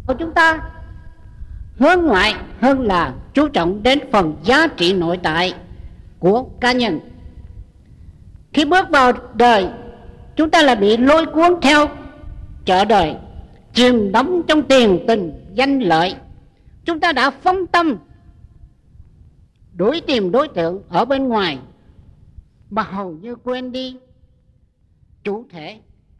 của chúng ta hướng ngoại hơn là chú trọng đến phần giá trị nội tại của cá nhân. Khi bước vào đời, chúng ta là bị lôi cuốn theo chợ đời, chìm đắm trong tiền tình danh lợi. Chúng ta đã phóng tâm đuổi tìm đối tượng ở bên ngoài mà hầu như quên đi chủ thể,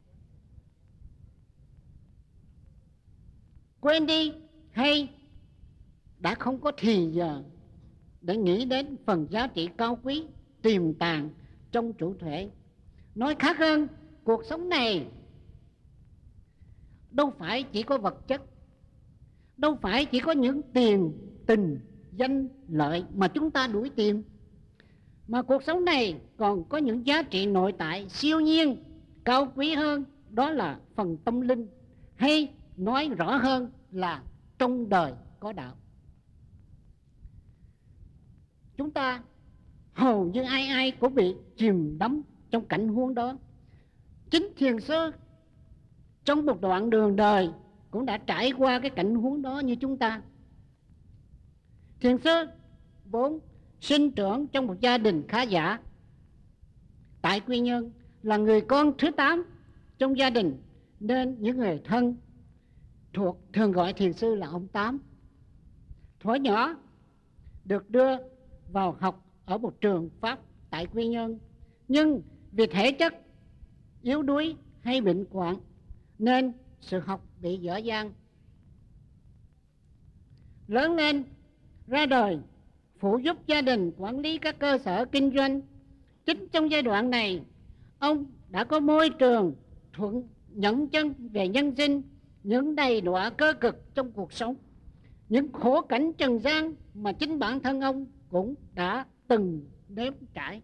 quên đi hay đã không có thì giờ để nghĩ đến phần giá trị cao quý tiềm tàng trong chủ thể. Nói khác hơn, cuộc sống này đâu phải chỉ có vật chất, đâu phải chỉ có những tiền tình danh lợi mà chúng ta đuổi tìm, mà cuộc sống này còn có những giá trị nội tại siêu nhiên cao quý hơn, đó là phần tâm linh, hay nói rõ hơn là trong đời có đạo. Chúng ta hầu như ai ai cũng bị chìm đắm trong cảnh huống đó. Chính thiền sư trong một đoạn đường đời cũng đã trải qua cái cảnh huống đó như chúng ta. Thiền sư vốn sinh trưởng trong một gia đình khá giả tại Quy Nhơn, là người con thứ 8 trong gia đình, nên những người thân thuộc thường gọi thiền sư là ông Tám. Thuở nhỏ được đưa vào học ở một trường Pháp tại Quy Nhơn, nhưng vì thể chất yếu đuối hay bệnh hoạn nên sự học bị dở dang. Lớn lên ra đời phụ giúp gia đình quản lý các cơ sở kinh doanh. Chính trong giai đoạn này, ông đã có môi trường thuận nhẫn chân về nhân sinh, những đầy đọa cơ cực trong cuộc sống, những khổ cảnh trần gian mà chính bản thân ông cũng đã từng nếm trải.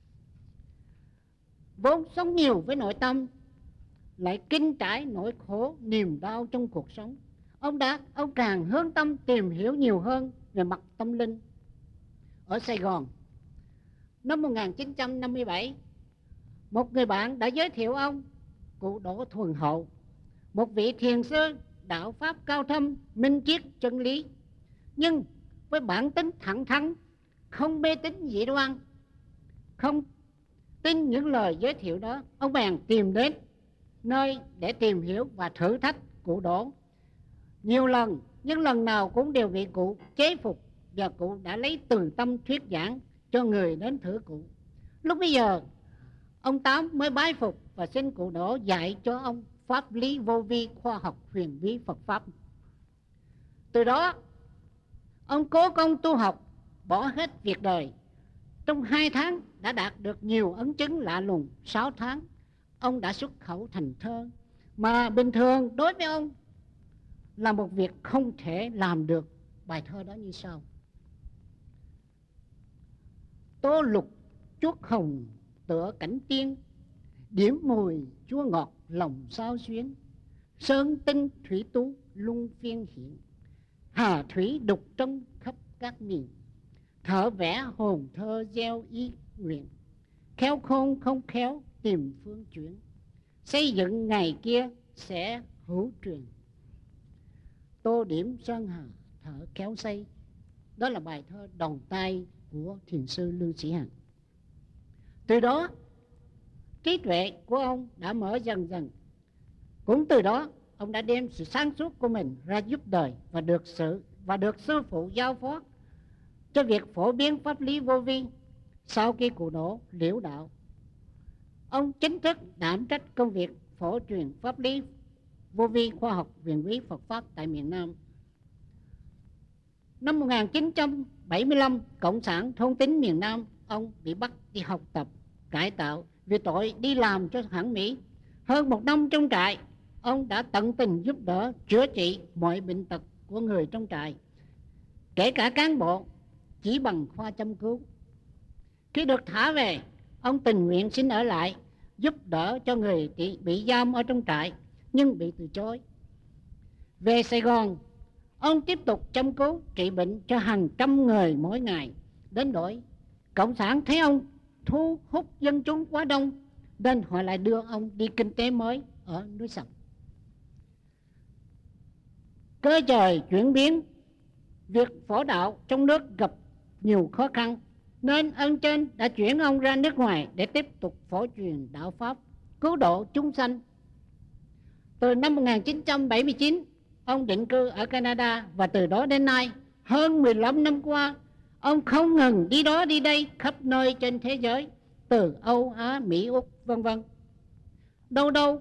Vốn sống nhiều với nội tâm, lại kinh trải nỗi khổ niềm đau trong cuộc sống, ông càng hướng tâm tìm hiểu nhiều hơn về mặt tâm linh. Ở Sài Gòn năm 1957, một người bạn đã giới thiệu ông cụ Đỗ Thuần Hậu, một vị thiền sư đạo pháp cao thâm, minh triết chân lý, nhưng với bản tính thẳng thắn, không mê tín dị đoan, không tin những lời giới thiệu đó. Ông bèn tìm đến nơi để tìm hiểu và thử thách cụ Đỗ nhiều lần, nhưng lần nào cũng đều bị cụ chế phục, và cụ đã lấy từ tâm thuyết giảng cho người đến thử cụ. Lúc bây giờ ông Tám mới bái phục và xin cụ Đỗ dạy cho ông pháp lý vô vi, khoa học huyền bí Phật pháp. Từ đó ông cố công tu học, bỏ hết việc đời. Trong 2 tháng đã đạt được nhiều ấn chứng lạ lùng. 6 tháng ông đã xuất khẩu thành thơ, mà bình thường đối với ông là một việc không thể làm được. Bài thơ đó như sau: tô lục chuốt hồng tựa cảnh tiên, điểm mùi chua ngọt lòng sao xuyến, sơn tinh thủy tú luân phiên hiện, hà thủy đục trong khắp các miền, thở vẽ hồn thơ gieo ý nguyện, khéo khôn không khéo tìm phương chuyển, xây dựng ngày kia sẽ hữu truyền, tô điểm sơn hà thở khéo xây. Đó là bài thơ đầu tay của thiền sư Lương Sĩ Hằng. Từ đó trí tuệ của ông đã mở dần dần. Cũng từ đó ông đã đem sự sáng suốt của mình ra giúp đời, và được sư phụ giao phó cho việc phổ biến pháp lý vô vi. Sau khi cụ Đỗ liễu đạo, ông chính thức đảm trách công việc phổ truyền pháp lý vô vi, khoa học huyền bí Phật pháp tại miền Nam. Năm 1975, Cộng sản thôn tính miền Nam, ông bị bắt đi học tập, cải tạo vì tội đi làm cho hãng Mỹ. Hơn 1 năm trong trại, ông đã tận tình giúp đỡ chữa trị mọi bệnh tật của người trong trại, kể cả cán bộ, chỉ bằng khoa châm cứu. Khi được thả về, ông tình nguyện xin ở lại giúp đỡ cho người bị giam ở trong trại, nhưng bị từ chối. Về Sài Gòn, ông tiếp tục chăm cứu trị bệnh cho hàng trăm người mỗi ngày, đến nỗi Cộng sản thấy ông thu hút dân chúng quá đông, nên họ lại đưa ông đi kinh tế mới ở núi Sập. Cơ trời chuyển biến, việc phổ đạo trong nước gặp nhiều khó khăn, nên ơn trên đã chuyển ông ra nước ngoài để tiếp tục phổ truyền đạo Pháp, cứu độ chúng sanh. Từ năm 1979, ông định cư ở Canada, và từ đó đến nay, hơn 15 năm qua, ông không ngừng đi đó đi đây khắp nơi trên thế giới, từ Âu, Á, Mỹ, Úc, vân vân. Đâu đâu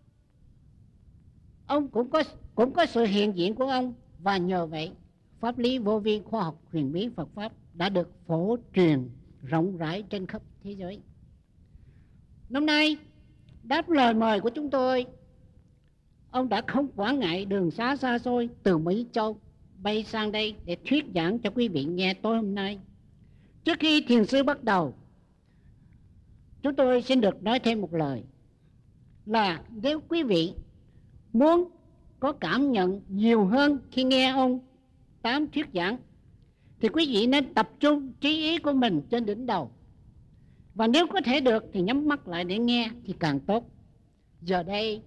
ông cũng có sự hiện diện của ông, và nhờ vậy pháp lý vô vi khoa học huyền bí Phật pháp đã được phổ truyền rộng rãi trên khắp thế giới. Năm nay, đáp lời mời của chúng tôi, ông đã không quản ngại đường xá xa xôi từ Mỹ Châu bay sang đây để thuyết giảng cho quý vị nghe tối hôm nay. Trước khi thiền sư bắt đầu, chúng tôi xin được nói thêm một lời là nếu quý vị muốn có cảm nhận nhiều hơn khi nghe ông Tám thuyết giảng, thì quý vị nên tập trung trí ý của mình trên đỉnh đầu, và nếu có thể được thì nhắm mắt lại để nghe thì càng tốt. Giờ đây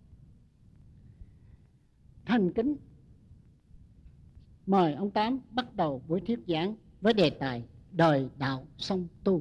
thành kính mời ông Tám bắt đầu buổi thuyết giảng với đề tài đời đạo song tu.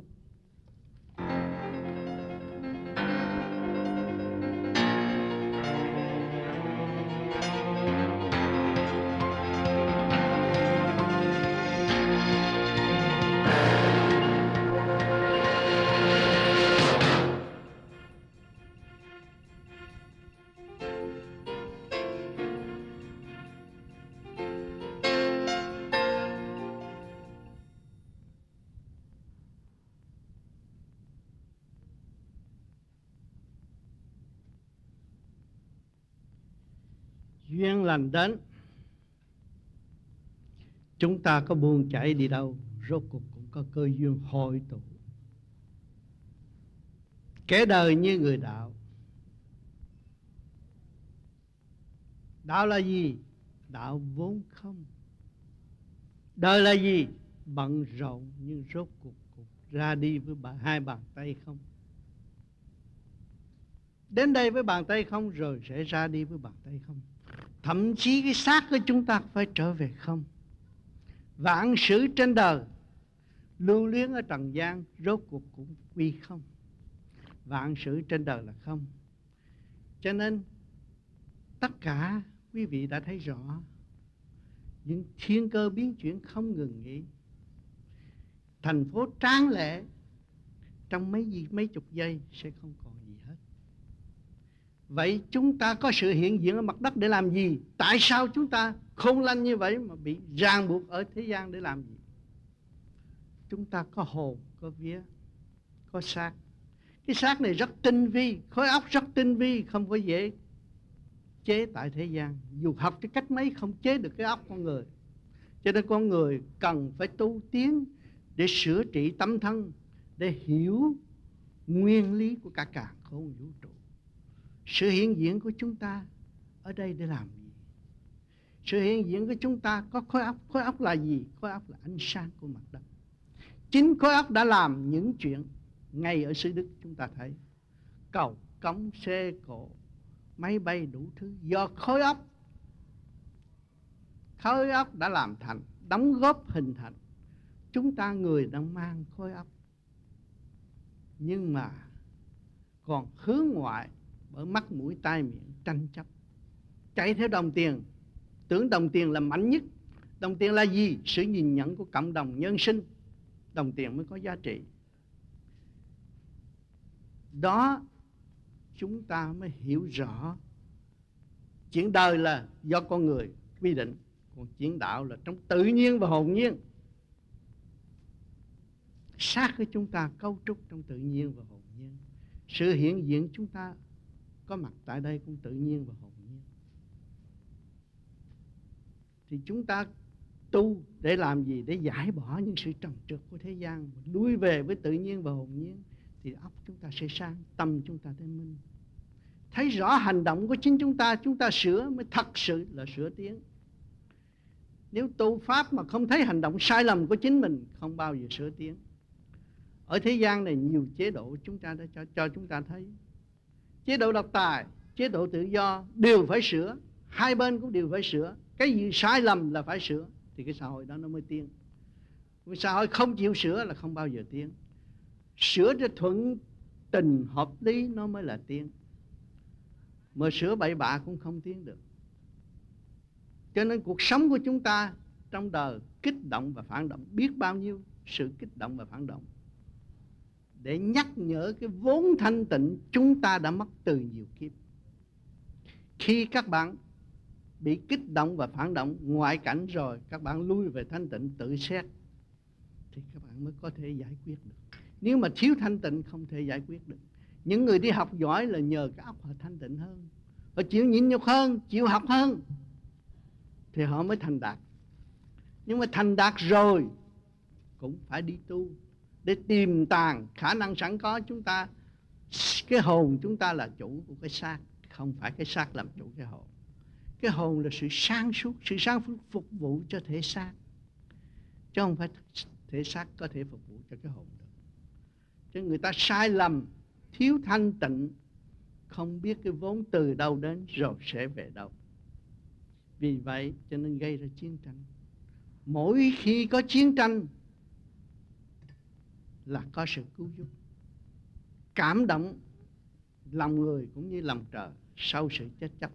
Duyên lành đến, chúng ta có buông chảy đi đâu, rốt cuộc cũng có cơ duyên hội tụ. Kẻ đời như người đạo. Đạo là gì? Đạo vốn không. Đời là gì? Bận rộn nhưng rốt cuộc cũng ra đi với hai bàn tay không. Đến đây với bàn tay không rồi sẽ ra đi với bàn tay không. Thậm chí cái xác của chúng ta phải trở về không. Vạn sự trên đời lưu luyến ở trần gian, rốt cuộc cũng quy không. Vạn sự trên đời là không. Cho nên tất cả quý vị đã thấy rõ, những thiên cơ biến chuyển không ngừng nghỉ. Thành phố tráng lệ trong mấy chục giây sẽ không còn gì hết. Vậy chúng ta có sự hiện diện ở mặt đất để làm gì? Tại sao chúng ta khôn lanh như vậy mà bị ràng buộc ở thế gian để làm gì? Chúng ta có hồn, có vía, có xác. Cái xác này rất tinh vi, khối óc rất tinh vi, không có dễ chế tại thế gian. Dù học cái cách mấy không chế được cái óc con người. Cho nên con người cần phải tu tiến để sửa trị tâm thân, để hiểu nguyên lý của cả càn khôn vũ trụ. Sự hiện diện của chúng ta ở đây để làm gì? Sự hiện diện của chúng ta có khối óc. Khối óc là gì? Khối óc là ánh sáng của mặt đất. Chính khối óc đã làm những chuyện ngay ở xứ Đức chúng ta thấy. Cầu, cống, xe cộ, máy bay đủ thứ do khối óc. Khối óc đã làm thành, đóng góp hình thành. Chúng ta người đang mang khối óc, nhưng mà còn hướng ngoại bởi mắt mũi tai miệng tranh chấp, chạy theo đồng tiền, tưởng đồng tiền là mạnh nhất. Đồng tiền là gì? Sự nhìn nhận của cộng đồng nhân sinh. Đồng tiền mới có giá trị. Đó chúng ta mới hiểu rõ chuyện đời là do con người quy định, còn chuyện đạo là trong tự nhiên và hồn nhiên. Xác của chúng ta cấu trúc trong tự nhiên và hồn nhiên. Sự hiện diện chúng ta có mặt tại đây cũng tự nhiên và hồn nhiên. Thì chúng ta tu để làm gì? Để giải bỏ những sự trần trượt của thế gian, lui về với tự nhiên và hồn nhiên. Thì óc chúng ta sẽ sáng, tâm chúng ta sẽ minh. Thấy rõ hành động của chính chúng ta sửa mới thật sự là sửa tiến. Nếu tu pháp mà không thấy hành động sai lầm của chính mình, không bao giờ sửa tiến. Ở thế gian này nhiều chế độ chúng ta đã cho chúng ta thấy. Chế độ độc tài, chế độ tự do đều phải sửa. hai bên cũng đều phải sửa. Cái gì sai lầm là phải sửa, thì cái xã hội đó nó mới tiến. Cái xã hội không chịu sửa là không bao giờ tiến. Sửa cho thuận tình hợp lý nó mới là tiến, mà sửa bậy bạ cũng không tiến được. Cho nên cuộc sống của chúng ta trong đời kích động và phản động, biết bao nhiêu sự kích động và phản động, để nhắc nhở cái vốn thanh tịnh chúng ta đã mất từ nhiều kiếp. Khi các bạn bị kích động và phản động ngoại cảnh rồi, các bạn lui về thanh tịnh tự xét, thì các bạn mới có thể giải quyết được. Nếu mà thiếu thanh tịnh không thể giải quyết được. Những người đi học giỏi là nhờ cái óc họ thanh tịnh hơn, họ chịu nhịn nhục hơn, chịu học hơn, thì họ mới thành đạt. Nhưng mà thành đạt rồi cũng phải đi tu để tìm tàng khả năng sẵn có chúng ta. Cái hồn chúng ta là chủ của cái xác, không phải cái xác làm chủ cái hồn. Cái hồn là sự sáng suốt, sự sáng suốt phục vụ cho thể xác, chứ không phải thể xác có thể phục vụ cho cái hồn được. Cho người ta sai lầm, thiếu thanh tịnh, không biết cái vốn từ đâu đến rồi sẽ về đâu. Vì vậy cho nên gây ra chiến tranh. Mỗi khi có chiến tranh là có sự cứu giúp, cảm động lòng người cũng như lòng trời sau sự chết chóc,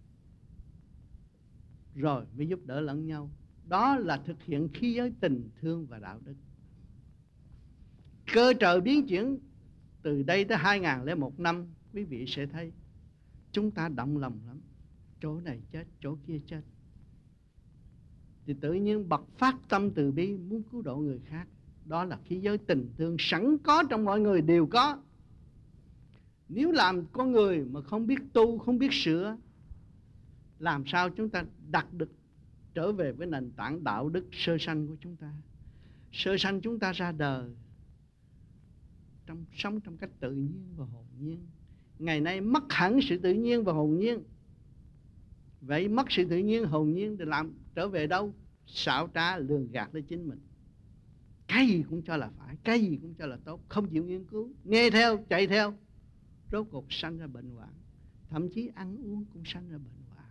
rồi mới giúp đỡ lẫn nhau. Đó là thực hiện khí giới tình thương và đạo đức. Cơ trời biến chuyển từ đây tới 2001 năm, quý vị sẽ thấy chúng ta động lòng lắm. Chỗ này chết, chỗ kia chết, thì tự nhiên bật phát tâm từ bi muốn cứu độ người khác. Đó là khí giới tình thương sẵn có trong mọi người đều có. Nếu làm con người mà không biết tu, không biết sửa, làm sao chúng ta đạt được trở về với nền tảng đạo đức sơ sanh của chúng ta? Sơ sanh chúng ta ra đời sống trong cách tự nhiên và hồn nhiên. Ngày nay mất hẳn sự tự nhiên và hồn nhiên. Vậy mất sự tự nhiên hồn nhiên thì làm trở về đâu? Xảo trá lường gạt lấy chính mình. Cái gì cũng cho là phải, cái gì cũng cho là tốt, không chịu nghiên cứu, nghe theo, chạy theo, rốt cuộc sanh ra bệnh hoạn. Thậm chí ăn uống cũng sanh ra bệnh hoạn.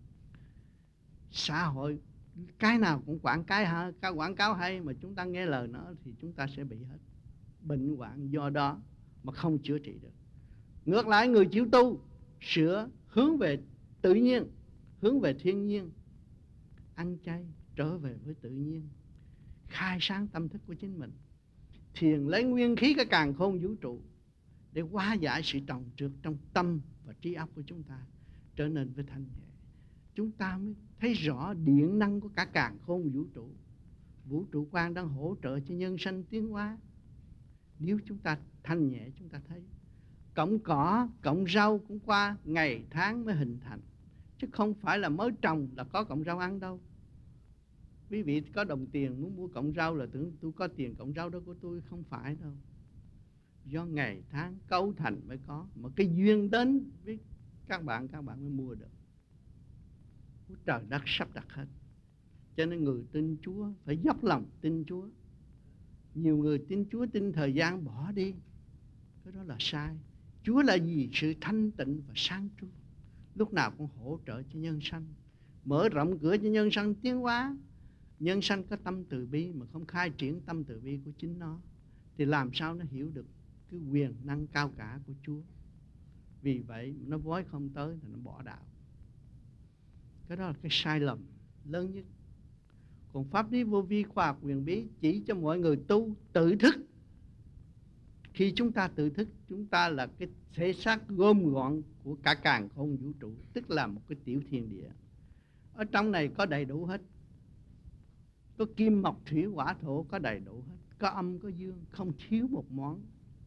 Xã hội cái nào cũng quảng cáo hay, mà chúng ta nghe lời nó thì chúng ta sẽ bị hết bệnh hoạn do đó mà không chữa trị được. Ngược lại, người chịu tu, sửa, hướng về tự nhiên, hướng về thiên nhiên, ăn chay, trở về với tự nhiên, khai sáng tâm thức của chính mình, thiền lấy nguyên khí cái càn khôn vũ trụ để hóa giải sự trồng trượt trong tâm và trí óc của chúng ta, trở nên với thanh nhẹ. Chúng ta mới thấy rõ điện năng của cả càn khôn vũ trụ. Vũ trụ quan đang hỗ trợ cho nhân sanh tiến hóa. Nếu chúng ta thanh nhẹ, chúng ta thấy cọng cỏ, cọng rau cũng qua ngày tháng mới hình thành, chứ không phải là mới trồng là có cọng rau ăn đâu. Quý vị có đồng tiền muốn mua cọng rau là tưởng tôi có tiền cọng rau đó của tôi, không phải đâu. Do ngày tháng cấu thành mới có, mà cái duyên đến với các bạn mới mua được. Trời đất sắp đặt hết. Cho nên người tin Chúa phải dốc lòng tin Chúa. Nhiều người tin Chúa tin thời gian bỏ đi, cái đó là sai. Chúa là gì? Sự thanh tịnh và sáng suốt, lúc nào cũng hỗ trợ cho nhân sanh, mở rộng cửa cho nhân sanh tiến hóa. Nhân sanh có tâm từ bi mà không khai triển tâm từ bi của chính nó, thì làm sao nó hiểu được cái quyền năng cao cả của Chúa? Vì vậy nó vói không tới thì nó bỏ đạo. Cái đó là cái sai lầm lớn nhất. Còn pháp lý vô vi, khoa học huyền bí chỉ cho mọi người tu tự thức. Khi chúng ta tự thức, chúng ta là cái thể xác gom gọn của cả càn khôn vũ trụ, tức là một cái tiểu thiên địa. Ở trong này có đầy đủ hết. Có kim mộc thủy hỏa thổ, có đầy đủ hết. Có âm có dương, không thiếu một món.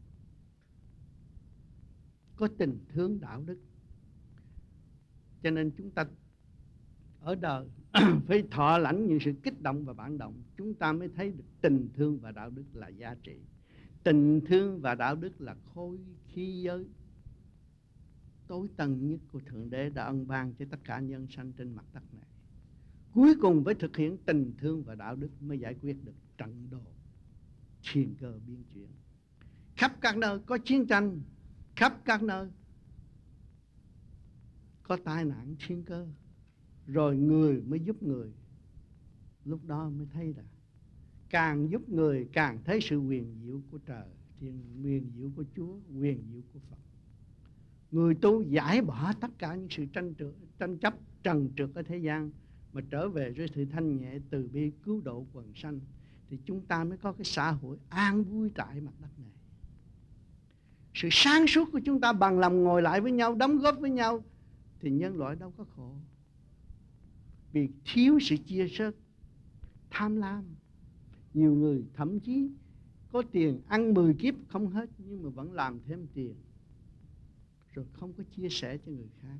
Có tình thương đạo đức. Cho nên chúng ta ở đời phải thọ lãnh những sự kích động và phản động, chúng ta mới thấy được tình thương và đạo đức là giá trị. Tình thương và đạo đức là khối khí giới tối tầng nhất của Thượng Đế đã ân ban cho tất cả nhân sanh trên mặt đất này. Cuối cùng với thực hiện tình thương và đạo đức mới giải quyết được trận đồ thiên cơ biến chuyển. Khắp các nơi có chiến tranh, khắp các nơi có tai nạn thiên cơ, rồi người mới giúp người. Lúc đó mới thấy là càng giúp người càng thấy sự huyền diệu của trời, huyền diệu của Chúa, huyền diệu của Phật. Người tu giải bỏ tất cả những sự tranh chấp trần trượt ở thế gian, mà trở về với sự thanh nhẹ từ bi cứu độ quần sanh, thì chúng ta mới có cái xã hội an vui tại mặt đất này. Sự sáng suốt của chúng ta bằng lòng ngồi lại với nhau, đóng góp với nhau, thì nhân loại đâu có khổ. Vì thiếu sự chia sẻ, tham lam. Nhiều người thậm chí có tiền ăn 10 kiếp không hết, nhưng mà vẫn làm thêm tiền, rồi không có chia sẻ cho người khác.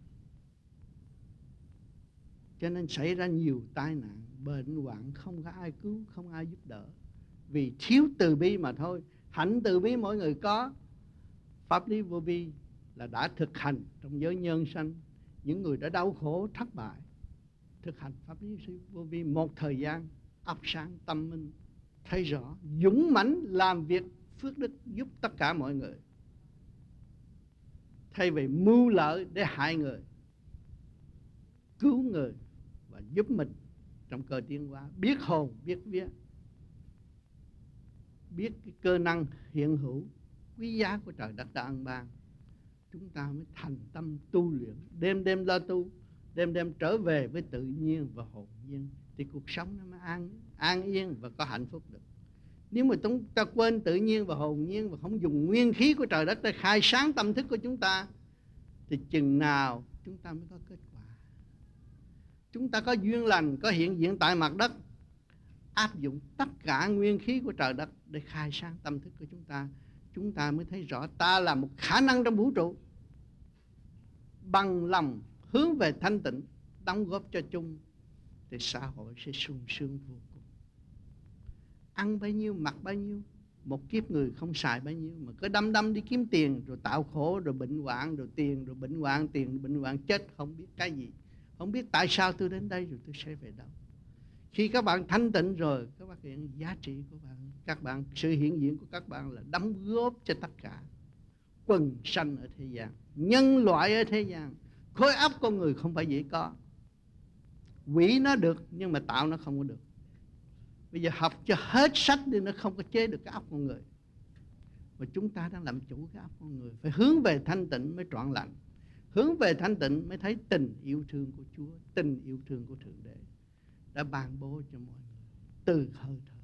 Cho nên xảy ra nhiều tai nạn, bệnh hoạn, không có ai cứu, không ai giúp đỡ, vì thiếu từ bi mà thôi. Hạnh từ bi mỗi người có. Pháp lý vô vi là đã thực hành trong giới nhân sanh. Những người đã đau khổ thất bại, thực hành pháp lý vô vi một thời gian, óc sáng tâm minh, thấy rõ, dũng mãnh làm việc phước đức giúp tất cả mọi người, thay vì mưu lợi để hại người, cứu người và giúp mình trong cơ tiến hóa, biết hồn biết vía, biết cái cơ năng hiện hữu quý giá của trời đất đã ân ban. Chúng ta mới thành tâm tu luyện, đêm đêm lo tu, đêm đêm trở về với tự nhiên và hồn nhiên, thì cuộc sống nó mới an yên và có hạnh phúc được. Nếu mà chúng ta quên tự nhiên và hồn nhiên và không dùng nguyên khí của trời đất để khai sáng tâm thức của chúng ta, thì chừng nào chúng ta mới có kết quả. Chúng ta có duyên lành, có hiện diện tại mặt đất, áp dụng tất cả nguyên khí của trời đất để khai sáng tâm thức của chúng ta mới thấy rõ ta là một khả năng trong vũ trụ, bằng lòng hướng về thanh tịnh, đóng góp cho chung, thì xã hội sẽ sung sướng vô cùng. Ăn bấy nhiêu, mặc bấy nhiêu, một kiếp người không xài bấy nhiêu, mà cứ đâm đi kiếm tiền, rồi tạo khổ, rồi bệnh hoạn, rồi tiền, rồi bệnh hoạn, tiền, rồi bệnh hoạn, chết không biết cái gì, không biết tại sao tôi đến đây rồi tôi sẽ về đâu. Khi các bạn thanh tịnh rồi, các bạn hiện giá trị của các bạn, sự hiện diện của các bạn là đóng góp cho tất cả quần sanh ở thế gian, nhân loại ở thế gian. Khối óc con người không phải dễ có. Quỷ nó được, nhưng mà tạo nó không có được. Bây giờ học cho hết sách đi, nó không có chế được cái óc con người. Và chúng ta đang làm chủ cái óc con người. Phải hướng về thanh tịnh mới trọn lành. Hướng về thanh tịnh mới thấy tình yêu thương của Chúa, tình yêu thương của Thượng Đế đã ban bố cho mọi người. Từ hơi thở,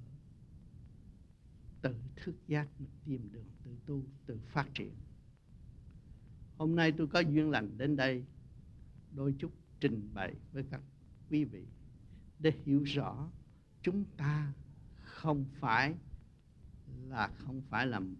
tự thức giác mình tìm đường, tự tu, tự phát triển. Hôm nay tôi có duyên lành đến đây đôi chút trình bày với các quý vị để hiểu rõ chúng ta không phải là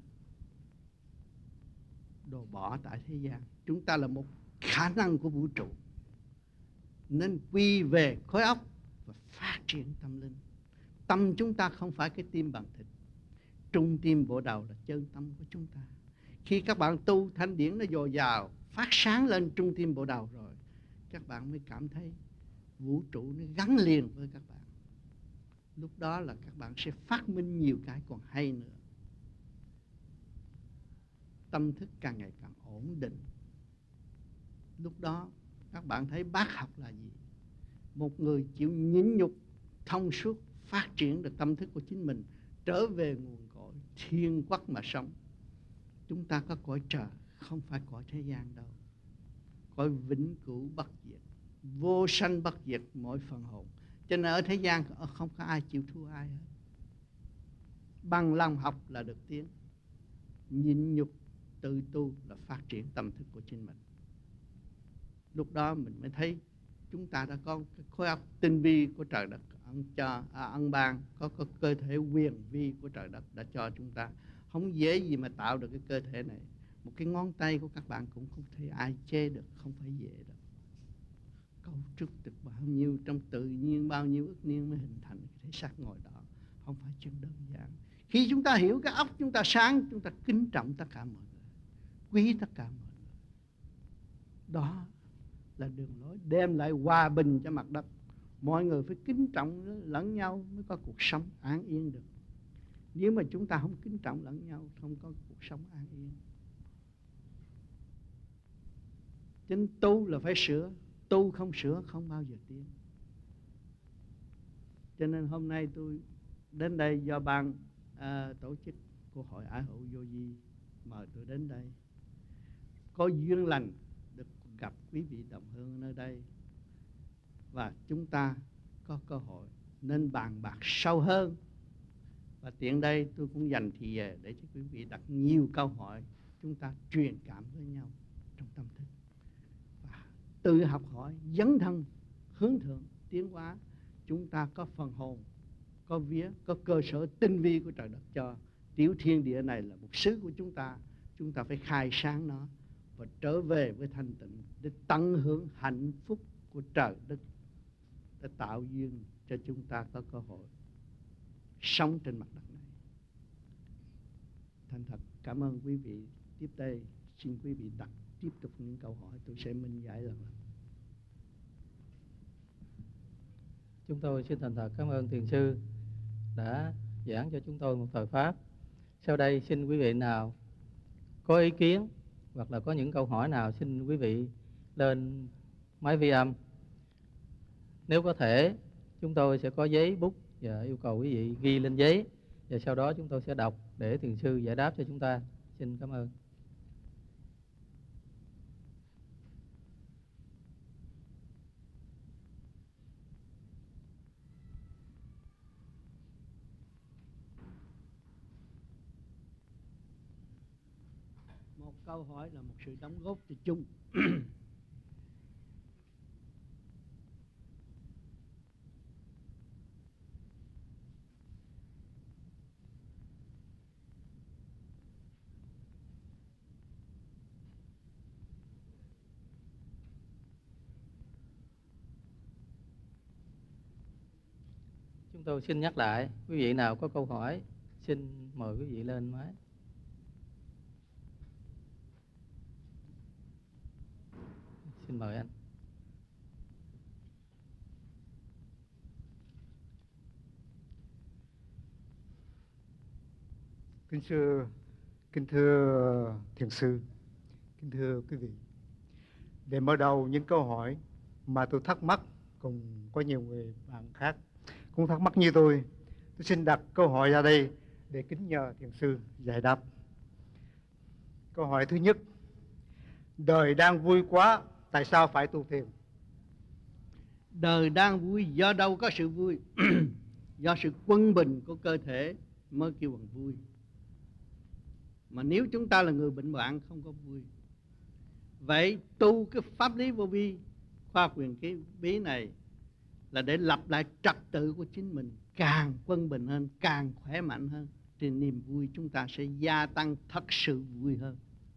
đồ bỏ tại thế gian. Chúng ta là một khả năng của vũ trụ, nên quy về khối óc và phát triển tâm linh. Tâm chúng ta không phải cái tim bằng thịt. Trung tim bộ đầu là chân tâm của chúng ta. Khi các bạn tu thanh điển nó dồi dào, phát sáng lên trung tim bộ đầu rồi, các bạn mới cảm thấy vũ trụ nó gắn liền với các bạn. Lúc đó là các bạn sẽ phát minh nhiều cái còn hay nữa. Tâm thức càng ngày càng ổn định. Lúc đó các bạn thấy bác học là gì? Một người chịu nhịn nhục, thông suốt, phát triển được tâm thức của chính mình, trở về nguồn cội thiên quốc mà sống. Chúng ta có cõi trời, không phải cõi thế gian đâu. Cõi vĩnh cửu bất diệt, vô sanh bất diệt mỗi phần hồn. Cho nên ở thế gian không có ai chịu thua ai hết. Bằng lòng học là được tiến, nhịn nhục tự tu là phát triển tâm thức của chính mình. Lúc đó mình mới thấy chúng ta đã có cái khối óc tinh vi của trời đất ân ban, có cơ thể quyền vi của trời đất đã cho chúng ta. Không dễ gì mà tạo được cái cơ thể này. Một cái ngón tay của các bạn cũng không thể ai chê được, không phải dễ đâu. Cấu trúc được bao nhiêu trong tự nhiên, bao nhiêu ức niên mới hình thành cái thể xác ngồi đó, không phải chuyện đơn giản. Khi chúng ta hiểu cái óc chúng ta sáng, chúng ta kính trọng tất cả mọi người, quý tất cả mọi người. Đó là đường lối đem lại hòa bình cho mặt đất. Mọi người phải kính trọng lẫn nhau mới có cuộc sống an yên được. Nếu mà chúng ta không kính trọng lẫn nhau, không có cuộc sống an yên. Chính tu là phải sửa, Tu không sửa không bao giờ tiến. Cho nên hôm nay tôi đến đây do ban tổ chức của hội Ái Hữu Vô Vi mời tôi đến đây, có duyên lành được gặp quý vị đồng hương ở nơi đây, và chúng ta có cơ hội nên bàn bạc sâu hơn. Và tiện đây tôi cũng dành thì giờ để cho quý vị đặt nhiều câu hỏi, chúng ta truyền cảm với nhau trong tâm thức và tự học hỏi, dấn thân hướng thượng tiến hóa. Chúng ta có phần hồn, có vía, có cơ sở tinh vi của trời đất cho. Tiểu thiên địa này là một xứ của chúng ta phải khai sáng nó và trở về với thanh tịnh để tận hưởng hạnh phúc của trời đất, để tạo duyên cho chúng ta có cơ hội sống trên mặt đất này. Thành thật cảm ơn quý vị. Tiếp đây xin quý vị đặt tiếp tục những câu hỏi, tôi sẽ minh giải lần lần. Chúng tôi xin thành thật cảm ơn Thiền sư đã giảng cho chúng tôi một thời pháp. Sau đây xin quý vị nào có ý kiến hoặc là có những câu hỏi nào xin quý vị lên máy vi âm. Nếu có thể chúng tôi sẽ có giấy bút và yêu cầu quý vị ghi lên giấy, và sau đó chúng tôi sẽ đọc để Thiền sư giải đáp cho chúng ta. Xin cảm ơn. Một câu hỏi là một sự đóng góp cho chung. Chúng tôi xin nhắc lại, quý vị nào có câu hỏi xin mời quý vị lên máy. Xin mời anh. Kính thưa Thiền sư, kính thưa quý vị. Để mở đầu những câu hỏi mà tôi thắc mắc, cùng có nhiều người bạn khác cũng thắc mắc như tôi xin đặt câu hỏi ra đây để kính nhờ Thiền sư giải đáp. Câu hỏi thứ nhất: đời đang vui quá, tại sao phải tu thiền? Đời đang vui do đâu có sự vui? Do sự quân bình của cơ thể mới kêu bằng vui. Mà nếu chúng ta là người bệnh hoạn không có vui. Vậy tu cái pháp lý vô vi, khoa quyền cái bí này là để lập lại trật tự của chính mình, càng quân bình hơn, càng khỏe mạnh hơn, thì niềm vui chúng ta sẽ gia tăng thật sự vui hơn.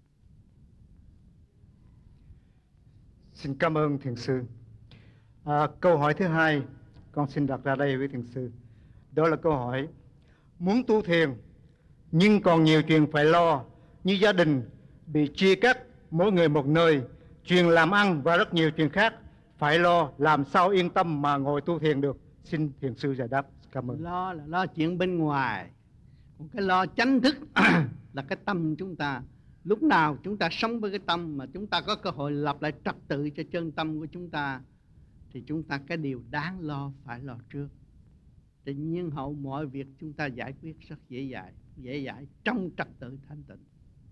Xin cảm ơn Thiền sư. Câu hỏi thứ hai con xin đặt ra đây với Thiền sư. Đó là câu hỏi: muốn tu thiền nhưng còn nhiều chuyện phải lo, như gia đình bị chia cắt, mỗi người một nơi, chuyện làm ăn và rất nhiều chuyện khác phải lo, làm sao yên tâm mà ngồi tu thiền được? Xin Thiền sư giải đáp. Cảm ơn. Lo là lo chuyện bên ngoài, còn cái lo chánh thức là cái tâm chúng ta. Lúc nào chúng ta sống với cái tâm mà chúng ta có cơ hội lập lại trật tự cho chân tâm của chúng ta, thì chúng ta cái điều đáng lo phải lo trước. Tự nhiên hậu mọi việc chúng ta giải quyết rất dễ dãi trong trật tự thanh tịnh.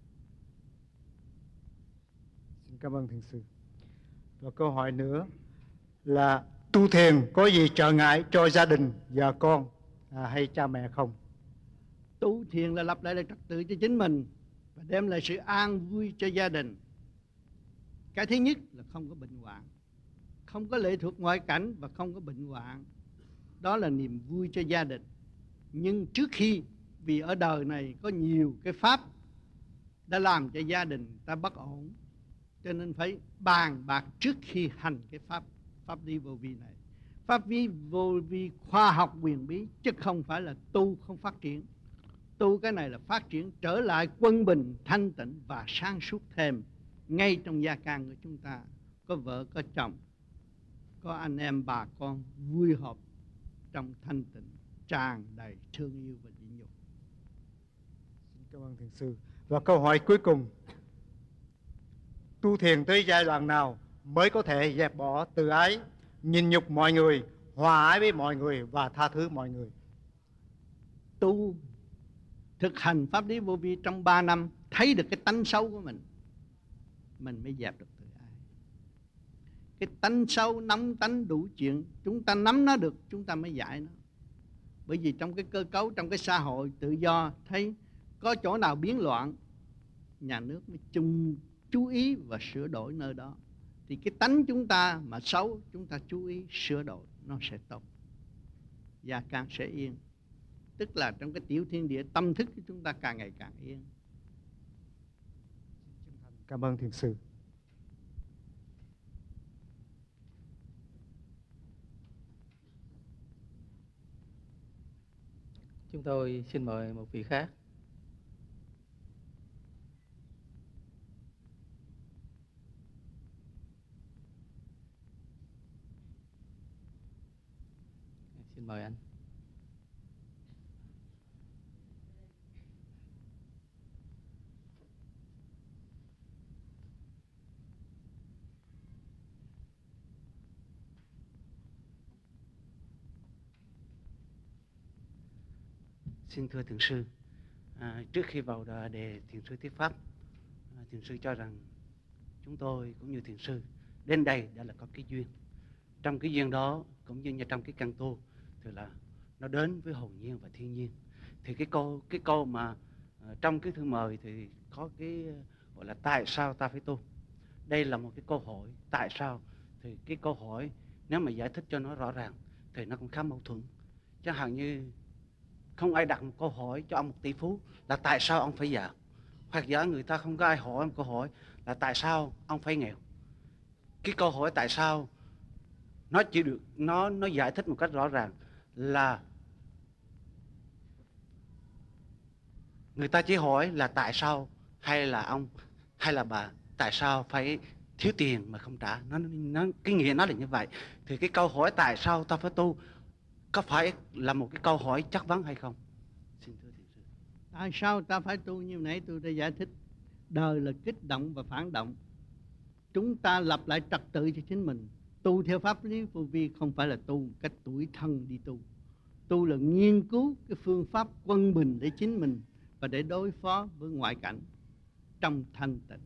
Xin cảm ơn Thiền sư. Và câu hỏi nữa là tu thiền có gì trở ngại cho gia đình, vợ con hay cha mẹ không? Tu thiền là lập lại trật tự cho chính mình và đem lại sự an vui cho gia đình. Cái thứ nhất là không có bệnh hoạn, không có lệ thuộc ngoại cảnh và không có bệnh hoạn. Đó là niềm vui cho gia đình. Nhưng trước khi, vì ở đời này có nhiều cái pháp đã làm cho gia đình ta bất ổn, cho nên phải bàn bạc trước khi hành cái pháp lý vô vi này. Pháp lý vô vi khoa học quyền bí, chứ không phải là tu không phát triển. Tu cái này là phát triển trở lại quân bình, thanh tịnh và sáng suốt thêm ngay trong gia can của chúng ta. Có vợ, có chồng, có anh em bà con vui họp trong thanh tịnh, tràn đầy thương yêu và nhịn nhục. Xin cảm ơn Thiền sư. Và câu hỏi cuối cùng: tu thiền tới giai đoạn nào mới có thể dẹp bỏ tự ái, nhịn nhục mọi người, hòa ái với mọi người và tha thứ mọi người. Tu thực hành pháp lý vô vi trong 3 năm, thấy được cái tánh xấu của mình mới dẹp được tự ái. Cái tánh xấu, nóng tánh đủ chuyện, chúng ta nắm nó được, chúng ta mới giải nó. Bởi vì trong cái cơ cấu, trong cái xã hội tự do, thấy có chỗ nào biến loạn, nhà nước mới chú ý và sửa đổi nơi đó. Thì cái tánh chúng ta mà xấu, chúng ta chú ý sửa đổi, nó sẽ tốt, gia can sẽ yên. Tức là trong cái tiểu thiên địa, tâm thức của chúng ta càng ngày càng yên. Cảm ơn thiền sư. Chúng tôi xin mời một vị khác. Xin mời anh. Xin thưa thiền sư, trước khi vào đề thiền sư thuyết pháp, thiền sư cho rằng chúng tôi cũng như thiền sư đến đây đã là có cái duyên. Trong cái duyên đó cũng như trong cái căn tu thì là nó đến với hồn nhiên và thiên nhiên. Thì cái câu mà trong cái thư mời thì có cái gọi là tại sao ta phải tu. Đây là một cái câu hỏi tại sao. Thì cái câu hỏi nếu mà giải thích cho nó rõ ràng thì nó cũng khá mâu thuẫn. Chẳng hạn như không ai đặt một câu hỏi cho ông một tỷ phú là tại sao ông phải giàu, hoặc giả người ta không có ai hỏi một câu hỏi là tại sao ông phải nghèo. Cái câu hỏi tại sao nó chỉ được nó giải thích một cách rõ ràng là người ta chỉ hỏi là tại sao hay là ông hay là bà tại sao phải thiếu tiền mà không trả. Nó cái nghĩa nó là như vậy. Thì cái câu hỏi tại sao ta phải tu có phải là một cái câu hỏi chất vấn hay không? Xin thưa thiền sư. Tại sao ta phải tu? Như nãy tôi đã giải thích. Đời là kích động và phản động. Chúng ta lập lại trật tự cho chính mình. Tu theo pháp lý vô vi không phải là tu một cách tủi thân đi tu. Tu là nghiên cứu cái phương pháp quân bình để chính mình và để đối phó với ngoại cảnh trong thanh tịnh.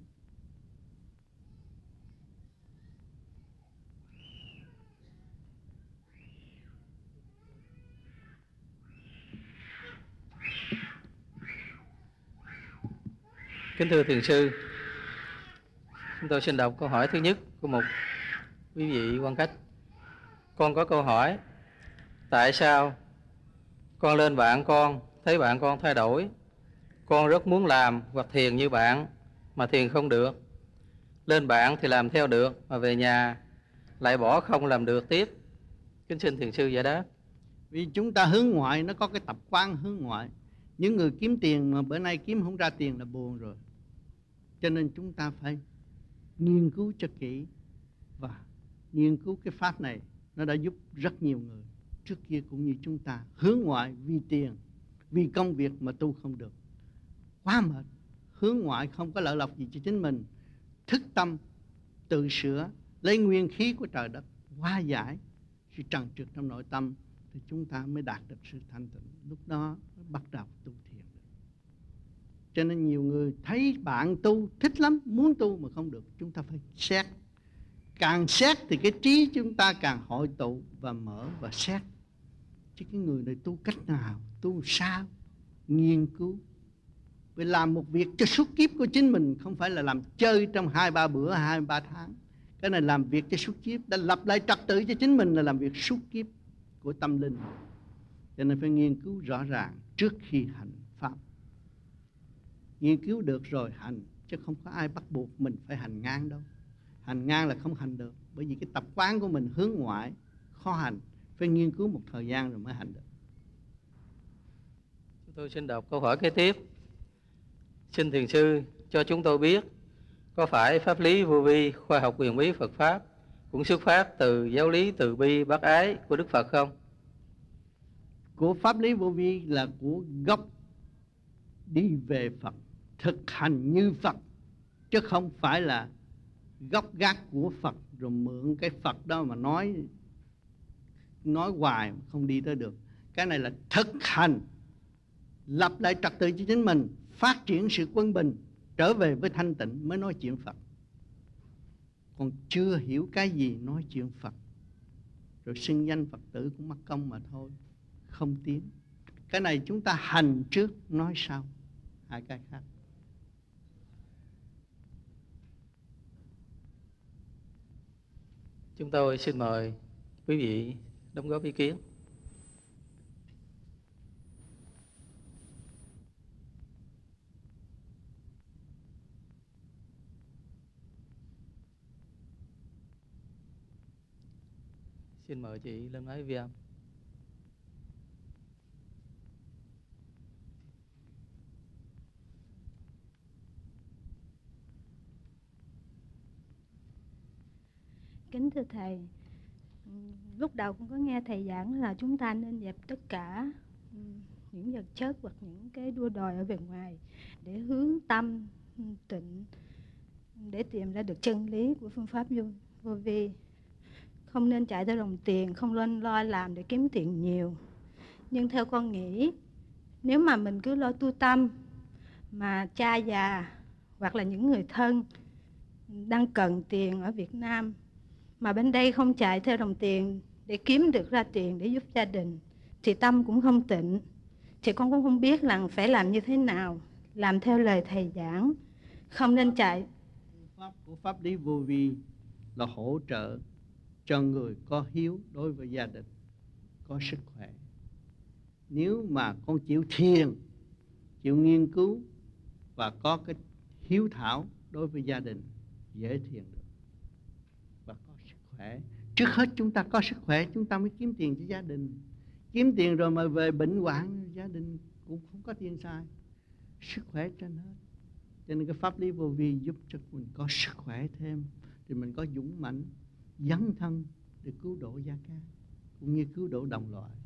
Kính thưa thiền sư, chúng tôi xin đọc câu hỏi thứ nhất của một quý vị quan khách. Con có câu hỏi: tại sao con lên bạn con thấy bạn con thay đổi, con rất muốn làm hoặc thiền như bạn mà thiền không được. Lên bạn thì làm theo được mà về nhà lại bỏ không làm được tiếp. Kính xin thiền sư giải đáp. Vì chúng ta hướng ngoại, nó có cái tập quán hướng ngoại. Những người kiếm tiền mà bữa nay kiếm không ra tiền là buồn rồi. Cho nên chúng ta phải nghiên cứu cho kỹ. Và nghiên cứu cái pháp này nó đã giúp rất nhiều người trước kia cũng như chúng ta hướng ngoại vì tiền, vì công việc mà tu không được, quá mệt. Hướng ngoại không có lợi lộc gì cho chính mình. Thức tâm tự sửa, lấy nguyên khí của trời đất hóa giải sự trần trượt trong nội tâm, thì chúng ta mới đạt được sự thanh tịnh. Lúc đó mới bắt đầu tu thiền được. Cho nên nhiều người thấy bạn tu thích lắm, muốn tu mà không được. Chúng ta phải xét. Càng xét thì cái trí chúng ta càng hội tụ và mở và xét. Chứ cái người này tu cách nào, tu sao, nghiên cứu. Vì làm một việc cho suốt kiếp của chính mình, không phải là làm chơi trong 2-3 bữa, 2-3 tháng. Cái này làm việc cho suốt kiếp, đã lập lại trật tự cho chính mình là làm việc suốt kiếp của tâm linh. Cho nên phải nghiên cứu rõ ràng trước khi hành pháp. Nghiên cứu được rồi hành, chứ không có ai bắt buộc mình phải hành ngang đâu. Hành ngang là không hành được. Bởi vì cái tập quán của mình hướng ngoại, khó hành. Phải nghiên cứu một thời gian rồi mới hành được. Chúng tôi xin đọc câu hỏi kế tiếp. Xin thiền sư cho chúng tôi biết, có phải pháp lý vô vi, khoa học huyền bí Phật Pháp cũng xuất phát từ giáo lý từ bi bác ái của Đức Phật không? Của pháp lý vô vi là của gốc đi về Phật, thực hành như Phật, chứ không phải là gốc gác của Phật, rồi mượn cái Phật đó mà nói hoài không đi tới được. Cái này là thực hành, lập lại trật tự cho chính mình, phát triển sự quân bình, trở về với thanh tịnh mới nói chuyện Phật. Còn chưa hiểu cái gì nói chuyện Phật, rồi xưng danh Phật tử cũng mất công mà thôi, không tiến. Cái này chúng ta hành trước nói sau, hai cái khác. Chúng tôi xin mời quý vị đóng góp ý kiến. Xin mời chị lên máy vi âm. Kính thưa Thầy, lúc đầu cũng có nghe Thầy giảng là chúng ta nên dẹp tất cả những vật chất hoặc những cái đua đòi ở bên ngoài để hướng tâm tịnh, để tìm ra được chân lý của phương pháp vô vi. Không nên chạy theo đồng tiền, không nên lo làm để kiếm tiền nhiều. Nhưng theo con nghĩ, nếu mà mình cứ lo tu tâm, mà cha già hoặc là những người thân đang cần tiền ở Việt Nam, mà bên đây không chạy theo đồng tiền để kiếm được ra tiền để giúp gia đình, thì tâm cũng không tịnh. Thì con cũng không biết là phải làm như thế nào, làm theo lời Thầy giảng, không nên chạy. Pháp của pháp lý vô vi là hỗ trợ cho người có hiếu đối với gia đình, có sức khỏe. Nếu mà con chịu thiền, chịu nghiên cứu và có cái hiếu thảo đối với gia đình, dễ thiền được và có sức khỏe. Trước hết chúng ta có sức khỏe, chúng ta mới kiếm tiền cho gia đình. Kiếm tiền rồi mà về bệnh hoạn, gia đình cũng không có tiền xài. Sức khỏe trên hết. Cho nên cái pháp lý vô vi giúp cho mình có sức khỏe thêm, thì mình có dũng mãnh dấn thân để cứu độ gia can, cũng như cứu độ đồng loại.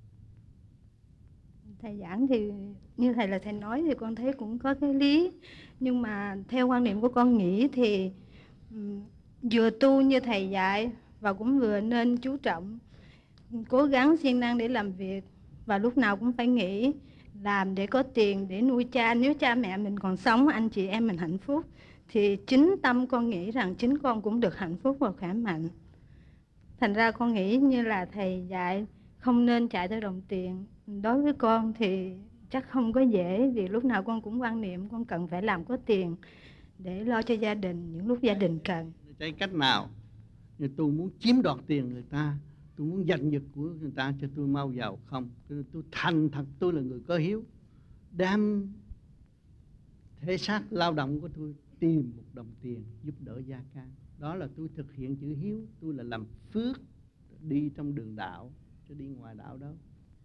Thầy giảng thì như Thầy là Thầy nói thì con thấy cũng có cái lý. Nhưng mà theo quan niệm của con nghĩ thì vừa tu như Thầy dạy và cũng vừa nên chú trọng, cố gắng siêng năng để làm việc. Và lúc nào cũng phải nghĩ làm để có tiền để nuôi cha. Nếu cha mẹ mình còn sống, anh chị em mình hạnh phúc, thì chính tâm con nghĩ rằng chính con cũng được hạnh phúc và khỏe mạnh. Thành ra con nghĩ như là Thầy dạy, không nên chạy theo đồng tiền. Đối với con thì chắc không có dễ, vì lúc nào con cũng quan niệm con cần phải làm có tiền để lo cho gia đình những lúc gia đình cần. Chạy cách nào? Như tôi muốn chiếm đoạt tiền người ta, tôi muốn giành giật của người ta cho tôi mau giàu, không. Tôi thành thật, tôi là người có hiếu, đem thể xác lao động của tôi tìm một đồng tiền giúp đỡ gia can. Đó là tôi thực hiện chữ hiếu. Tôi là làm phước, đi trong đường đạo chứ đi ngoài đạo đâu.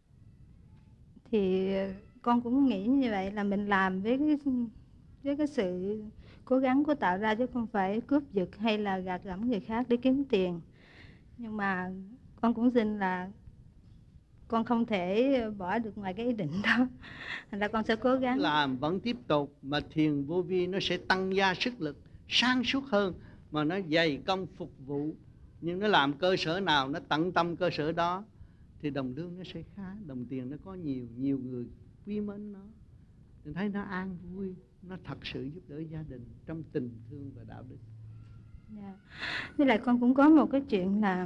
Thì con cũng nghĩ như vậy, là mình làm với cái sự cố gắng của tạo ra, chứ không phải cướp giật hay là gạt gẫm người khác để kiếm tiền. Nhưng mà con cũng xin là con không thể bỏ được ngoài cái ý định đó. Thành ra con sẽ cố gắng làm, vẫn tiếp tục, mà thiền vô vi nó sẽ tăng gia sức lực, sáng suốt hơn, mà nó dày công phục vụ. Nhưng nó làm cơ sở nào, nó tận tâm cơ sở đó, thì đồng lương nó sẽ khá, đồng tiền nó có nhiều người quý mến nó. Mình thấy nó an vui, nó thật sự giúp đỡ gia đình trong tình thương và đạo đức. Yeah. Với lại con cũng có một cái chuyện là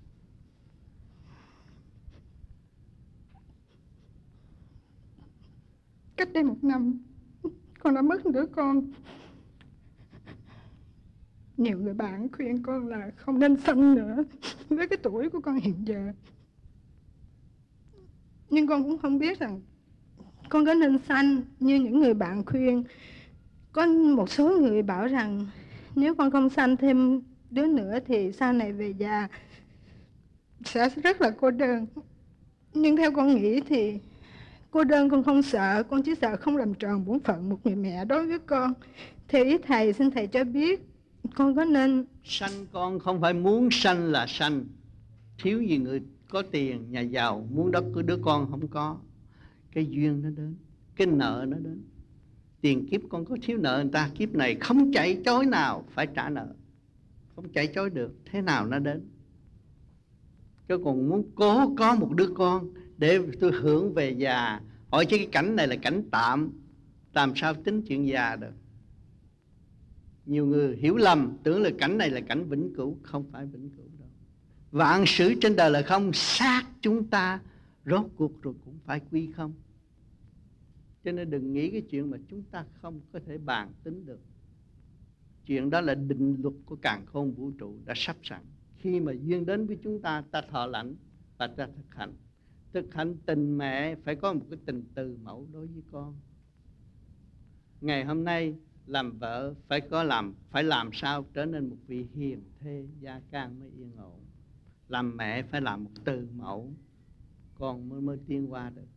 cách đây 1 năm con đã mất đứa con. Nhiều người bạn khuyên con là không nên sanh nữa với cái tuổi của con hiện giờ. Nhưng con cũng không biết rằng con có nên sanh như những người bạn khuyên. Có một số người bảo rằng nếu con không sanh thêm đứa nữa thì sau này về già sẽ rất là cô đơn. Nhưng theo con nghĩ thì cô đơn con không sợ, con chỉ sợ không làm tròn bổn phận một người mẹ đối với con. Theo ý Thầy, xin Thầy cho biết con có nên sanh con không phải muốn sanh là sanh. Thiếu gì người có tiền, nhà giàu, muốn đất của đứa con không có. Cái duyên nó đến, cái nợ nó đến. Tiền kiếp con có thiếu nợ người ta, kiếp này không chạy chối nào phải trả nợ. không chạy chối được, thế nào nó đến. Chứ còn muốn cố có một đứa con để tôi hưởng về già, hỏi chứ cái cảnh này là cảnh tạm, làm sao tính chuyện già được. Nhiều người hiểu lầm, tưởng là cảnh này là cảnh vĩnh cửu, không phải vĩnh cửu đâu. Vạn sự trên đời là không, xác chúng ta rốt cuộc rồi cũng phải quy không. Cho nên đừng nghĩ cái chuyện mà chúng ta không có thể bàn tính được. Chuyện đó là định luật của càn khôn vũ trụ đã sắp sẵn. Khi mà duyên đến với chúng ta, ta thọ lãnh và ta thực hành. Thực hành tình mẹ phải có một cái tình từ mẫu đối với con. Ngày hôm nay làm vợ phải làm sao trở nên một vị hiền thê, gia can mới yên ổn. Làm mẹ phải làm một từ mẫu, con mới tiến qua được.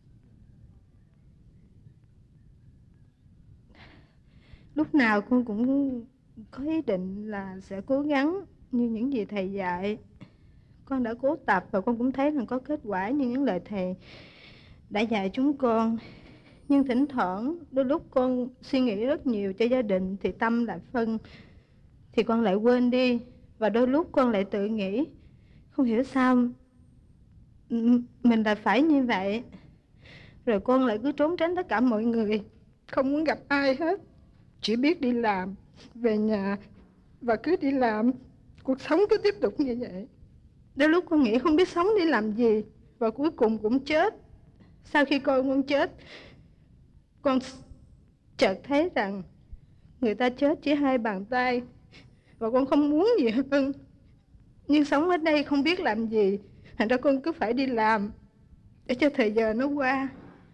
Lúc nào con cũng có ý định là sẽ cố gắng như những gì thầy dạy. Con đã cố tập và con cũng thấy rằng có kết quả như những lời thầy đã dạy chúng con. Nhưng thỉnh thoảng đôi lúc con suy nghĩ rất nhiều cho gia đình thì tâm lại phân, thì con lại quên đi. Và đôi lúc con lại tự nghĩ không hiểu sao mình lại phải như vậy. Rồi con lại cứ trốn tránh tất cả mọi người, không muốn gặp ai hết, chỉ biết đi làm, về nhà và cứ đi làm. Cuộc sống cứ tiếp tục như vậy. Đôi lúc con nghĩ không biết sống để làm gì, và cuối cùng cũng chết. Sau khi con chết, con chợt thấy rằng người ta chết chỉ 2 bàn tay, và con không muốn gì hơn. Nhưng sống ở đây không biết làm gì, thành ra con cứ phải đi làm để cho thời giờ nó qua.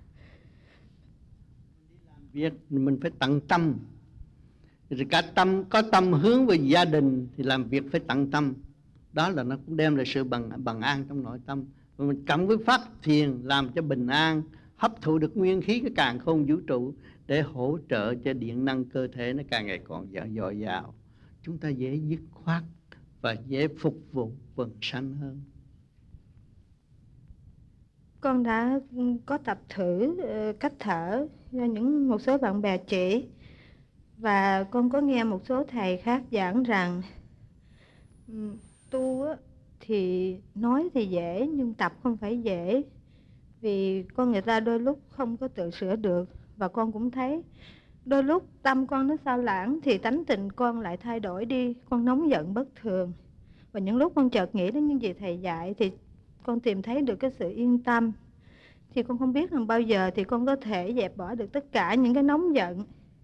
Việc mình phải tận tâm. Rồi cả tâm, có tâm hướng về gia đình thì làm việc phải tận tâm. Đó là nó cũng đem lại sự bằng an trong nội tâm. Và mình cộng với phát thiền làm cho bình an, hấp thụ được nguyên khí cái càn khôn vũ trụ để hỗ trợ cho điện năng cơ thể nó càng ngày còn dồi dào. Chúng ta dễ dứt khoát và dễ phục vụ quần sanh hơn. Con đã có tập thử cách thở do một số bạn bè chỉ. Và con có nghe một số thầy khác giảng rằng tu thì nói thì dễ nhưng tập không phải dễ. Vì con người ta đôi lúc không có tự sửa được. Và con cũng thấy đôi lúc tâm con nó sao lãng thì tánh tình con lại thay đổi đi. Con nóng giận bất thường. Và những lúc con chợt nghĩ đến những gì thầy dạy thì con tìm thấy được cái sự yên tâm. Thì con không biết rằng bao giờ thì con có thể dẹp bỏ được tất cả những cái nóng giận.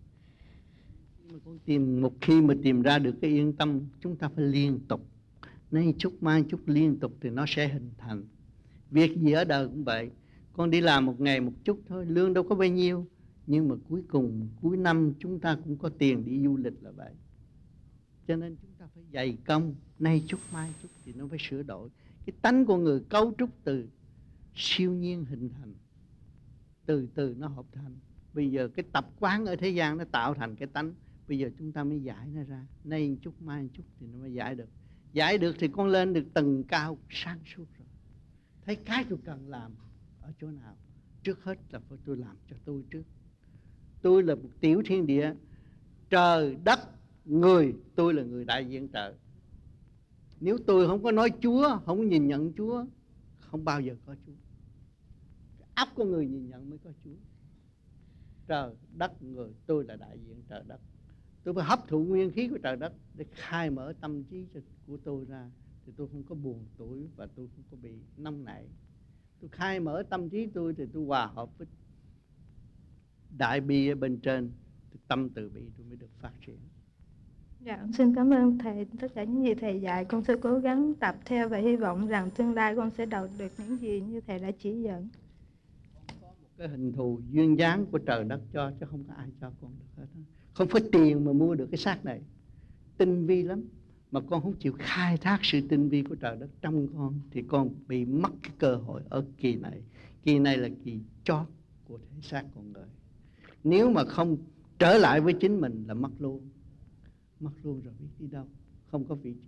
Một khi mà tìm ra được cái yên tâm, chúng ta phải liên tục. Nay chút mai chút liên tục thì nó sẽ hình thành. Việc gì ở đời cũng vậy. Con đi làm một ngày một chút thôi, lương đâu có bao nhiêu. Nhưng mà cuối cùng, cuối năm chúng ta cũng có tiền đi du lịch là vậy. Cho nên chúng ta phải dày công. Nay chút mai chút thì nó phải sửa đổi. Cái tánh của người cấu trúc từ siêu nhiên hình thành, từ từ nó hợp thành. Bây giờ cái tập quán ở thế gian nó tạo thành cái tánh. Bây giờ chúng ta mới giải nó ra. Nay chút mai chút thì nó mới giải được. Giải được thì con lên được tầng cao sáng suốt rồi. Thấy cái tôi cần làm ở chỗ nào, trước hết là phải tôi làm cho tôi trước. Tôi là một tiểu thiên địa, trời đất người, tôi là người đại diện trời. Nếu tôi không có nói Chúa, không có nhìn nhận Chúa, không bao giờ có Chúa. Cái óc của người nhìn nhận mới có Chúa. Trời đất người, tôi là đại diện trời đất. Tôi phải hấp thụ nguyên khí của trời đất để khai mở tâm trí của tôi ra. Thì tôi không có buồn tuổi và tôi không có bị nóng nảy. Tôi khai mở tâm trí tôi thì tôi hòa hợp với đại bi ở bên trên. Tâm từ bi tôi mới được phát triển. Dạ, xin cảm ơn thầy. Tất cả những gì thầy dạy con sẽ cố gắng tập theo và hy vọng rằng tương lai con sẽ đạt được những gì như thầy đã chỉ dẫn. Có một cái hình thù duyên dáng của trời đất cho, chứ không có ai cho con được hết. Không phải tiền mà mua được cái xác này. Tinh vi lắm. Mà con không chịu khai thác sự tinh vi của trời đất trong con thì con bị mất cái cơ hội ở kỳ này. Kỳ này là kỳ chót của thể xác con người. Nếu mà không trở lại với chính mình là mất luôn. Mất luôn rồi biết đi đâu. Không có vị trí.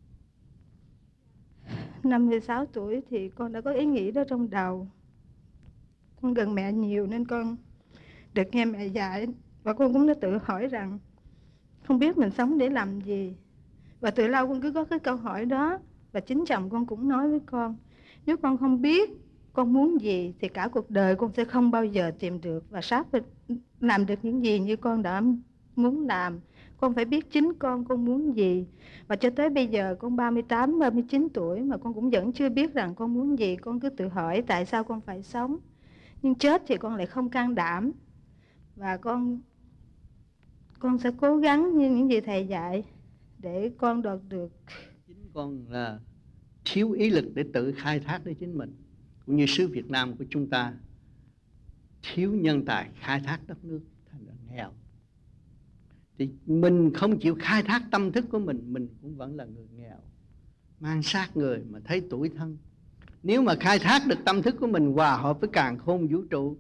Năm 16 tuổi thì con đã có ý nghĩ đó trong đầu. Con gần mẹ nhiều nên con được nghe mẹ dạy. Và con cũng đã tự hỏi rằng không biết mình sống để làm gì. Và từ lâu con cứ có cái câu hỏi đó. Và chính chồng con cũng nói với con, nếu con không biết con muốn gì thì cả cuộc đời con sẽ không bao giờ tìm được và làm được những gì như con đã muốn làm. Con phải biết chính con muốn gì. Và cho tới bây giờ con 38, 39 tuổi mà con cũng vẫn chưa biết rằng con muốn gì. Con cứ tự hỏi tại sao con phải sống. Nhưng chết thì con lại không can đảm. Và con sẽ cố gắng như những gì thầy dạy để con đoạt được. Chính con là thiếu ý lực để tự khai thác để chính mình. Cũng như xứ Việt Nam của chúng ta thiếu nhân tài khai thác đất nước, thành ra nghèo. Thì mình không chịu khai thác tâm thức của mình cũng vẫn là người nghèo, mang xác người mà thấy tủi thân. Nếu mà khai thác được tâm thức của mình hòa hợp với càn khôn vũ trụ,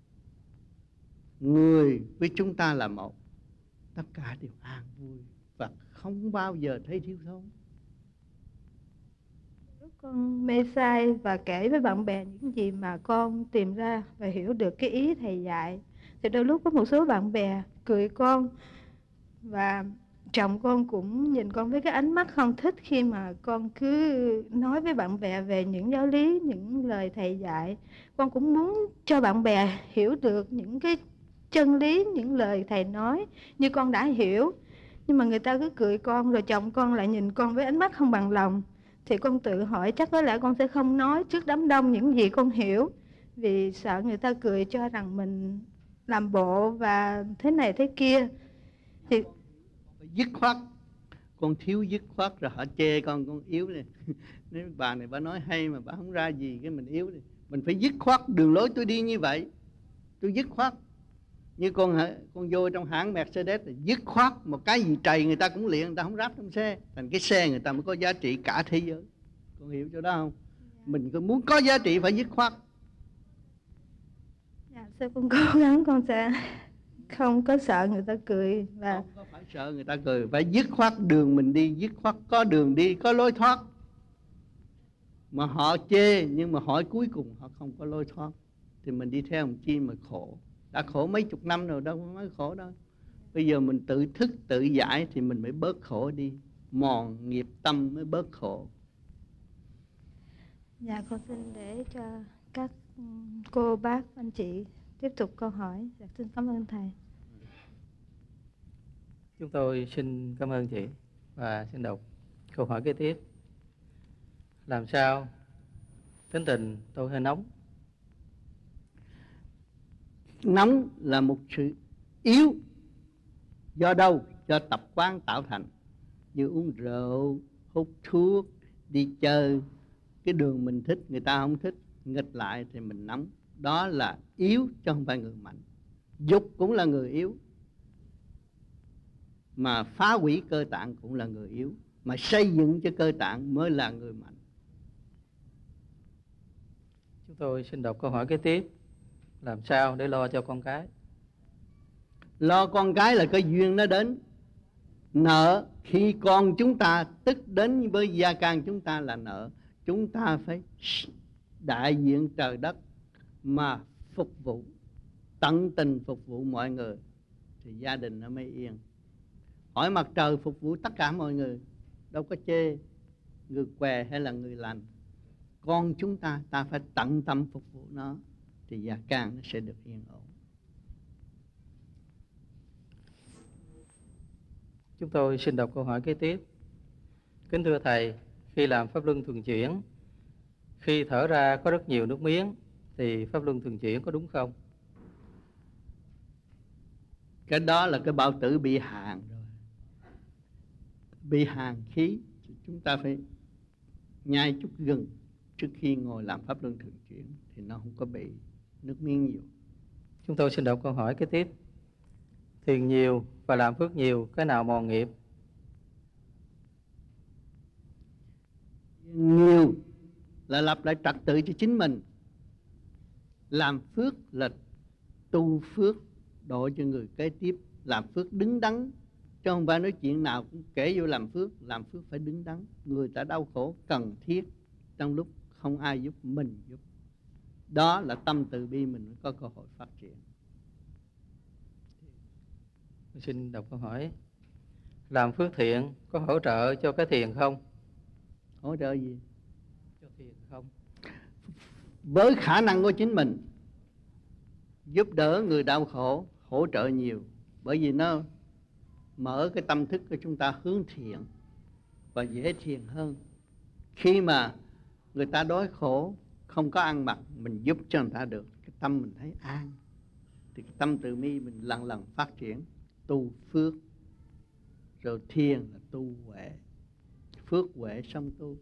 người với chúng ta là một, tất cả đều an vui và không bao giờ thấy thiếu thốn. Lúc con mê sai và kể với bạn bè những gì mà con tìm ra và hiểu được cái ý thầy dạy, thì đôi lúc có một số bạn bè cười con, và chồng con cũng nhìn con với cái ánh mắt không thích khi mà con cứ nói với bạn bè về những giáo lý, những lời thầy dạy. Con cũng muốn cho bạn bè hiểu được những cái chân lý, những lời thầy nói như con đã hiểu. Nhưng mà người ta cứ cười con, rồi chồng con lại nhìn con với ánh mắt không bằng lòng. Thì con tự hỏi chắc có lẽ con sẽ không nói trước đám đông những gì con hiểu, vì sợ người ta cười cho rằng mình làm bộ và thế này thế kia. Thì dứt khoát, con thiếu dứt khoát rồi họ chê con yếu này. Nếu bà này bà nói hay mà bà không ra gì cái mình yếu này. Mình phải dứt khoát đường lối tôi đi như vậy, tôi dứt khoát. Như con vô trong hãng Mercedes là dứt khoát, một cái gì trầy người ta cũng liền, người ta không ráp trong xe, thành cái xe người ta mới có giá trị cả thế giới. Con hiểu chỗ đó không? Mình cứ muốn có giá trị phải dứt khoát. Dạ, sao con cố gắng, con sẽ không có sợ người ta cười. Và không có phải sợ người ta cười, phải dứt khoát đường mình đi, dứt khoát có đường đi, có lối thoát. Mà họ chê nhưng mà hỏi cuối cùng họ không có lối thoát thì mình đi theo làm chi mà khổ. Đã khổ mấy chục năm rồi đâu có mới khổ đâu. Bây giờ mình tự thức tự giải thì mình mới bớt khổ đi, mòn nghiệp tâm mới bớt khổ. Dạ, con xin để cho các cô bác anh chị tiếp tục câu hỏi. Dạ, xin cảm ơn thầy. Chúng tôi xin cảm ơn chị và xin đọc câu hỏi kế tiếp. Làm sao tính tình tôi hơi nóng? Nóng là một sự yếu. Do đâu? Do tập quán tạo thành. Như uống rượu, hút thuốc, đi chơi, cái đường mình thích người ta không thích, nghịch lại thì mình nóng. Đó là yếu chứ không phải người mạnh. Dục cũng là người yếu, mà phá hủy cơ tạng cũng là người yếu, mà xây dựng cho cơ tạng mới là người mạnh. Chúng tôi xin đọc câu hỏi kế tiếp. Làm sao để lo cho con cái? Lo con cái là cái duyên nó đến. Nợ khi con chúng ta tức đến với gia can chúng ta là nợ. Chúng ta phải đại diện trời đất mà phục vụ, tận tình phục vụ mọi người thì gia đình nó mới yên. Hỏi mặt trời phục vụ tất cả mọi người, đâu có chê người què hay là người lành. Con chúng ta phải tận tâm phục vụ nó thì gia can nó sẽ được yên ổn. Chúng tôi xin đọc câu hỏi kế tiếp. Kính thưa thầy, khi làm pháp luân thường chuyển, khi thở ra có rất nhiều nước miếng thì pháp luân thường chuyển có đúng không? Cái đó là cái bao tử bị hàn rồi, bị hàn khí. Chúng ta phải nhai chút gừng trước khi ngồi làm pháp luân thường chuyển thì nó không có bị nước miếng nhiều. Chúng tôi xin đọc câu hỏi kế tiếp. Thiền nhiều và làm phước nhiều, cái nào mòn nghiệp? Nhiều là lập lại trật tự cho chính mình. Làm phước là tu phước độ cho người kế tiếp. Làm phước đứng đắn, chứ không phải nói chuyện nào cũng kể vô làm phước. Làm phước phải đứng đắn. Người ta đau khổ cần thiết, trong lúc không ai giúp mình giúp. Đó là tâm từ bi mình mới có cơ hội phát triển. Tôi xin đọc câu hỏi. Làm phước thiện có hỗ trợ cho cái thiền không? Hỗ trợ gì? Cho thiền không? Với khả năng của chính mình, giúp đỡ người đau khổ, hỗ trợ nhiều. Bởi vì nó mở cái tâm thức của chúng ta hướng thiện và dễ thiền hơn. Khi mà người ta đói khổ, không có ăn mặc, mình giúp cho người ta được, cái tâm mình thấy an, thì cái tâm từ bi mình lần lần phát triển, tu phước. Rồi thiền là tu huệ, phước huệ xong tu.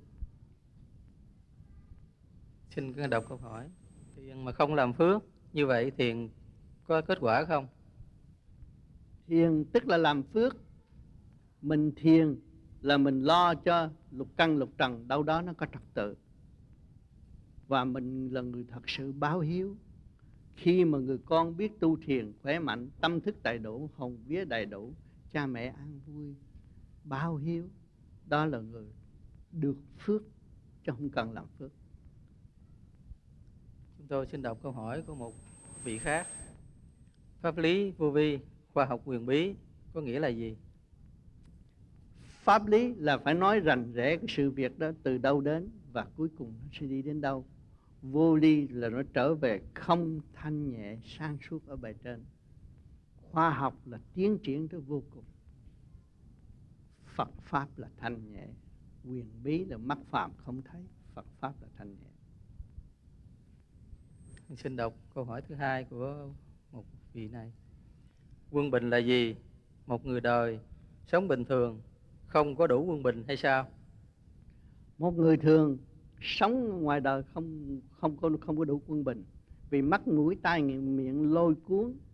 Xin đọc câu hỏi. Thiền mà không làm phước, như vậy thiền có kết quả không? Thiền tức là làm phước. Mình thiền là mình lo cho lục căn lục trần đâu đó nó có trật tự. Và mình là người thật sự báo hiếu. Khi mà người con biết tu thiền khỏe mạnh, tâm thức đầy đủ, hồn vía đầy đủ, cha mẹ an vui, báo hiếu, đó là người được phước, chứ không cần làm phước. Chúng tôi xin đọc câu hỏi của một vị khác. Pháp lý vô vi, khoa học huyền bí có nghĩa là gì? Pháp lý là phải nói rành rẽ cái sự việc đó từ đâu đến và cuối cùng nó sẽ đi đến đâu. Vô ly là nó trở về không, thanh nhẹ, sáng suốt ở bề trên. Khoa học là tiến triển tới vô cùng. Phật Pháp là thanh nhẹ. Huyền bí là mắt phàm không thấy. Phật Pháp là thanh nhẹ. Xin đọc câu hỏi thứ hai của một vị này. Quân bình là gì? Một người đời sống bình thường không có đủ quân bình hay sao? Một người thường sống ngoài đời không có đủ quân bình. Vì mắt mũi tai miệng lôi cuốn